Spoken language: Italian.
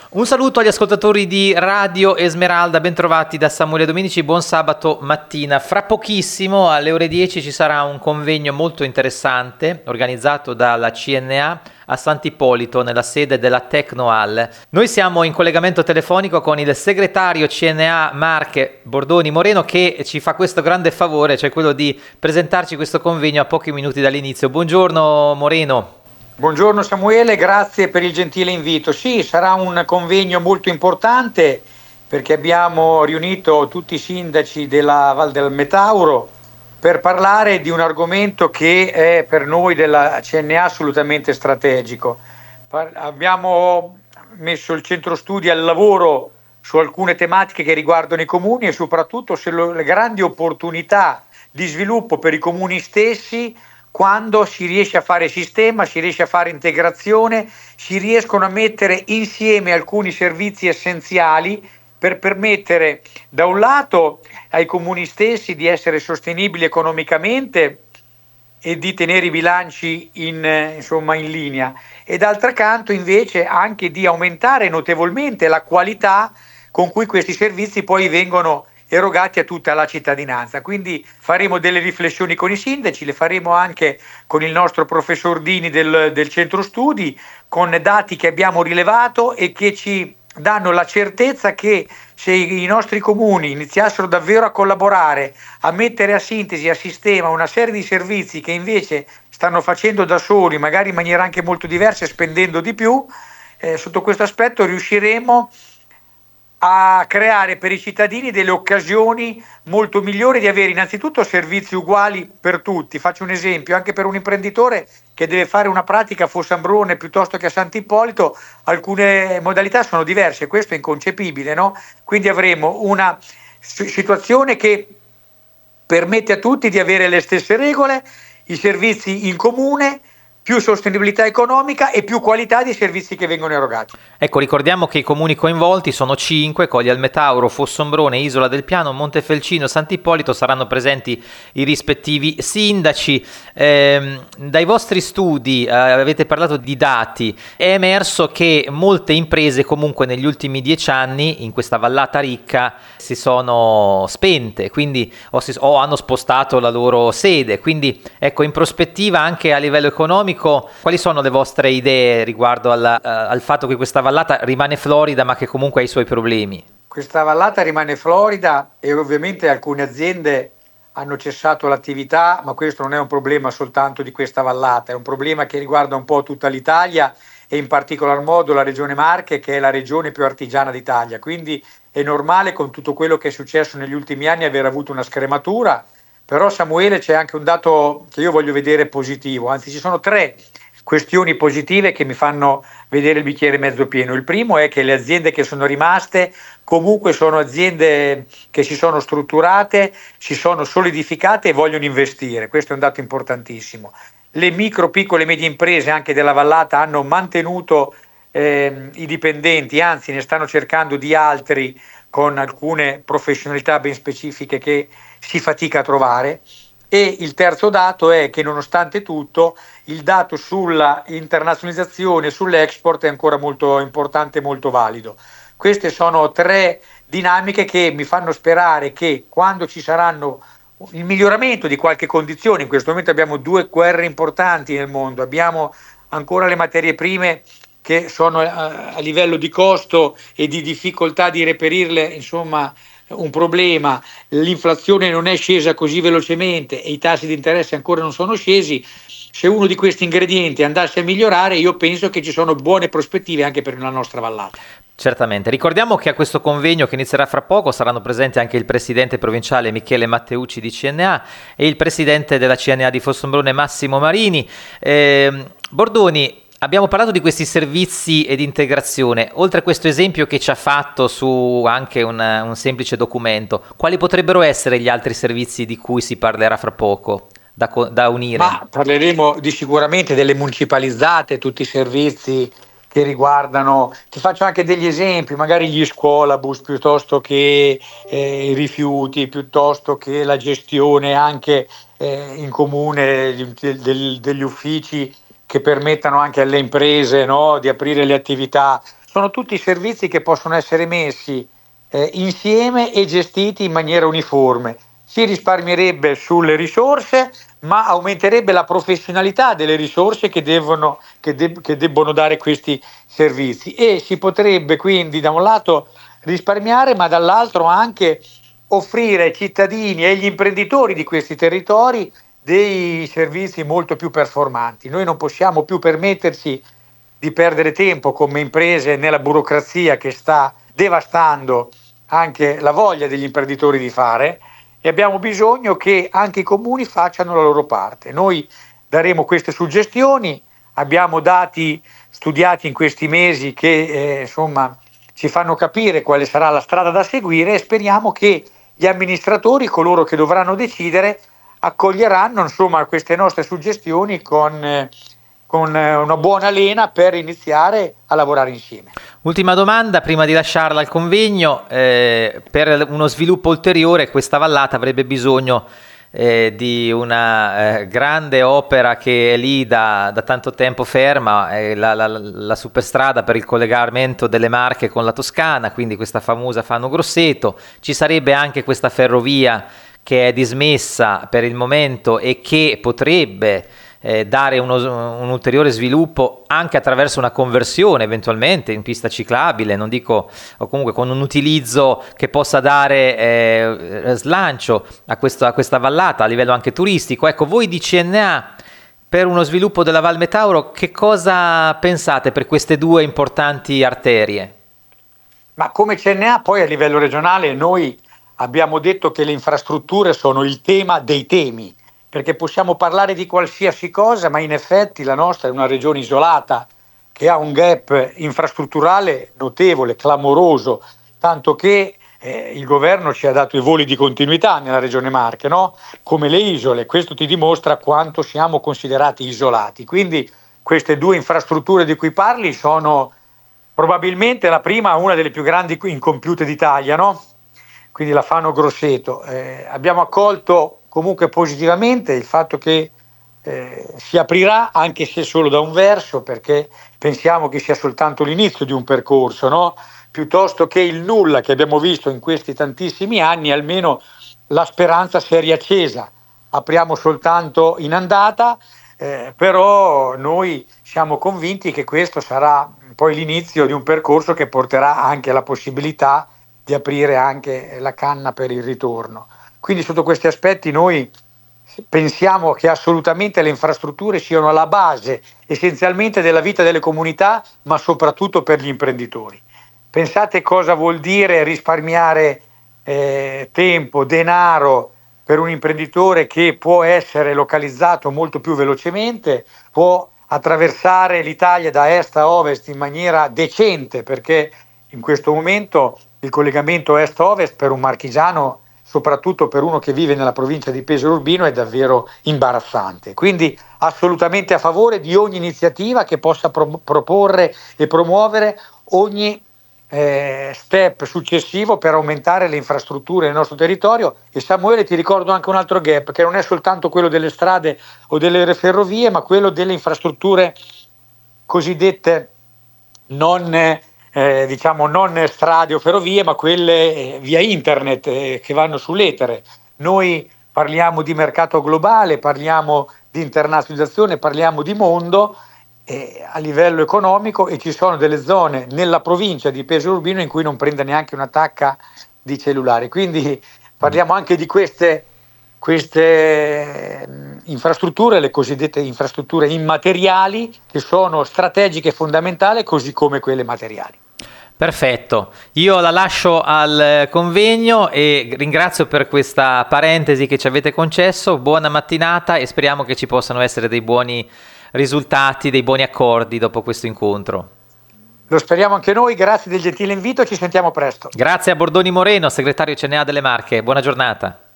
Un saluto agli ascoltatori di Radio Esmeralda, bentrovati da Samuele Dominici, buon sabato mattina. Fra pochissimo alle ore 10 ci sarà un convegno molto interessante organizzato dalla CNA a Sant'Ippolito nella sede della Tecnohall. Noi siamo in collegamento telefonico con il segretario CNA Marche Bordoni Moreno che ci fa questo grande favore, cioè quello di presentarci questo convegno a pochi minuti dall'inizio. Buongiorno Moreno. Buongiorno Samuele, grazie per il gentile invito. Sì, sarà un convegno molto importante perché abbiamo riunito tutti i sindaci della Val del Metauro per parlare di un argomento che è per noi della CNA assolutamente strategico. Abbiamo messo il centro studi al lavoro su alcune tematiche che riguardano i comuni e soprattutto sulle grandi opportunità di sviluppo per i comuni stessi. Quando si riesce a fare sistema, si riesce a fare integrazione, si riescono a mettere insieme alcuni servizi essenziali per permettere da un lato ai comuni stessi di essere sostenibili economicamente e di tenere i bilanci in linea e d'altro canto invece anche di aumentare notevolmente la qualità con cui questi servizi poi vengono erogati a tutta la cittadinanza. Quindi faremo delle riflessioni con i sindaci, le faremo anche con il nostro professor Dini del centro studi, con dati che abbiamo rilevato e che ci danno la certezza che se i nostri comuni iniziassero davvero a collaborare, a mettere a sintesi, a sistema una serie di servizi che invece stanno facendo da soli, magari in maniera anche molto diversa e spendendo di più, sotto questo aspetto riusciremo a creare per i cittadini delle occasioni molto migliori di avere innanzitutto servizi uguali per tutti. Faccio un esempio, anche per un imprenditore che deve fare una pratica a Fossombrone piuttosto che a Sant'Ippolito, alcune modalità sono diverse, questo è inconcepibile, no? Quindi avremo una situazione che permette a tutti di avere le stesse regole, i servizi in comune, più sostenibilità economica e più qualità dei servizi che vengono erogati. Ecco, ricordiamo che i comuni coinvolti sono 5, Colli al Metauro, Fossombrone, Isola del Piano, Montefelcino, Sant'Ippolito, saranno presenti i rispettivi sindaci. Dai vostri studi, avete parlato di dati, è emerso che molte imprese comunque negli ultimi 10 anni in questa vallata ricca si sono spente, quindi o hanno spostato la loro sede, quindi ecco, in prospettiva anche a livello economico, quali sono le vostre idee riguardo al fatto che questa vallata rimane florida ma che comunque ha i suoi problemi? Questa vallata rimane florida e ovviamente alcune aziende hanno cessato l'attività, ma questo non è un problema soltanto di questa vallata, è un problema che riguarda un po' tutta l'Italia e in particolar modo la regione Marche, che è la regione più artigiana d'Italia, quindi è normale con tutto quello che è successo negli ultimi anni aver avuto una scrematura. Però Samuele, c'è anche un dato che io voglio vedere positivo, anzi ci sono 3 questioni positive che mi fanno vedere il bicchiere mezzo pieno. Il primo è che le aziende che sono rimaste comunque sono aziende che si sono strutturate, si sono solidificate e vogliono investire, questo è un dato importantissimo. Le micro, piccole e medie imprese anche della vallata hanno mantenuto i dipendenti, anzi ne stanno cercando di altri con alcune professionalità ben specifiche che si fatica a trovare. E il terzo dato è che nonostante tutto il dato sulla internazionalizzazione, sull'export è ancora molto importante e molto valido. Queste sono 3 dinamiche che mi fanno sperare che quando ci saranno il miglioramento di qualche condizione, in questo momento abbiamo 2 guerre importanti nel mondo, abbiamo ancora le materie prime che sono a livello di costo e di difficoltà di reperirle, insomma, un problema, l'inflazione non è scesa così velocemente e i tassi di interesse ancora non sono scesi. Se uno di questi ingredienti andasse a migliorare, io penso che ci sono buone prospettive anche per la nostra vallata. Certamente, ricordiamo che a questo convegno che inizierà fra poco saranno presenti anche il presidente provinciale Michele Matteucci di CNA e il presidente della CNA di Fossombrone Massimo Marini. Bordoni, abbiamo parlato di questi servizi ed integrazione. Oltre a questo esempio che ci ha fatto su anche un semplice documento, quali potrebbero essere gli altri servizi di cui si parlerà fra poco da unire? Ma parleremo sicuramente delle municipalizzate, tutti i servizi che riguardano, ti faccio anche degli esempi, magari gli scuolabus piuttosto che i rifiuti, piuttosto che la gestione anche in comune degli uffici che permettano anche alle imprese, no, di aprire le attività sono tutti servizi che possono essere messi insieme e gestiti in maniera uniforme. Si risparmierebbe sulle risorse, ma aumenterebbe la professionalità delle risorse che debbono dare questi servizi, e si potrebbe quindi da un lato risparmiare, ma dall'altro anche offrire ai cittadini e agli imprenditori di questi territori dei servizi molto più performanti. Noi non possiamo più permetterci di perdere tempo come imprese nella burocrazia che sta devastando anche la voglia degli imprenditori di fare, e abbiamo bisogno che anche i comuni facciano la loro parte. Noi daremo queste suggestioni, abbiamo dati studiati in questi mesi che ci fanno capire quale sarà la strada da seguire, e speriamo che gli amministratori, coloro che dovranno decidere, accoglieranno queste nostre suggestioni con una buona lena per iniziare a lavorare insieme. Ultima domanda prima di lasciarla al convegno: per uno sviluppo ulteriore questa vallata avrebbe bisogno di una grande opera che è lì da tanto tempo ferma, la superstrada per il collegamento delle Marche con la Toscana, quindi questa famosa Fano-Grosseto. Ci sarebbe anche questa ferrovia che è dismessa per il momento e che potrebbe dare un ulteriore sviluppo anche attraverso una conversione eventualmente in pista ciclabile, non dico, o comunque con un utilizzo che possa dare slancio a questa vallata a livello anche turistico. Ecco, voi di CNA, per uno sviluppo della Val Metauro, che cosa pensate per queste due importanti arterie? Ma come CNA poi a livello regionale noi abbiamo detto che le infrastrutture sono il tema dei temi, perché possiamo parlare di qualsiasi cosa, ma in effetti la nostra è una regione isolata che ha un gap infrastrutturale notevole, clamoroso, tanto che il governo ci ha dato i voli di continuità nella regione Marche, no? Come le isole. Questo ti dimostra quanto siamo considerati isolati. Quindi queste due infrastrutture di cui parli sono probabilmente la prima, una delle più grandi incompiute d'Italia, no? Quindi la Fano-Grosseto. Abbiamo accolto comunque positivamente il fatto che si aprirà, anche se solo da un verso, perché pensiamo che sia soltanto l'inizio di un percorso, no? Piuttosto che il nulla che abbiamo visto in questi tantissimi anni, almeno la speranza si è riaccesa. Apriamo soltanto in andata, però noi siamo convinti che questo sarà poi l'inizio di un percorso che porterà anche alla possibilità di aprire anche la canna per il ritorno. Quindi sotto questi aspetti noi pensiamo che assolutamente le infrastrutture siano alla base essenzialmente della vita delle comunità, ma soprattutto per gli imprenditori. Pensate cosa vuol dire risparmiare tempo, denaro per un imprenditore che può essere localizzato molto più velocemente, può attraversare l'Italia da est a ovest in maniera decente, perché in questo momento il collegamento est-ovest per un marchigiano, soprattutto per uno che vive nella provincia di Pesaro Urbino, è davvero imbarazzante. Quindi assolutamente a favore di ogni iniziativa che possa proporre e promuovere ogni step successivo per aumentare le infrastrutture nel nostro territorio. E Samuele, ti ricordo anche un altro gap, che non è soltanto quello delle strade o delle ferrovie, ma quello delle infrastrutture cosiddette non strade o ferrovie, ma quelle via internet che vanno sull'etere. Noi parliamo di mercato globale, parliamo di internazionalizzazione, parliamo di mondo a livello economico, e ci sono delle zone nella provincia di Pesaro Urbino in cui non prende neanche una tacca di cellulare. Quindi parliamo anche di queste infrastrutture, le cosiddette infrastrutture immateriali, che sono strategiche e fondamentali, così come quelle materiali. Perfetto, io la lascio al convegno e ringrazio per questa parentesi che ci avete concesso. Buona mattinata e speriamo che ci possano essere dei buoni risultati, dei buoni accordi dopo questo incontro. Lo speriamo anche noi, grazie del gentile invito, ci sentiamo presto. Grazie a Bordoni Moreno, segretario CNA delle Marche, buona giornata.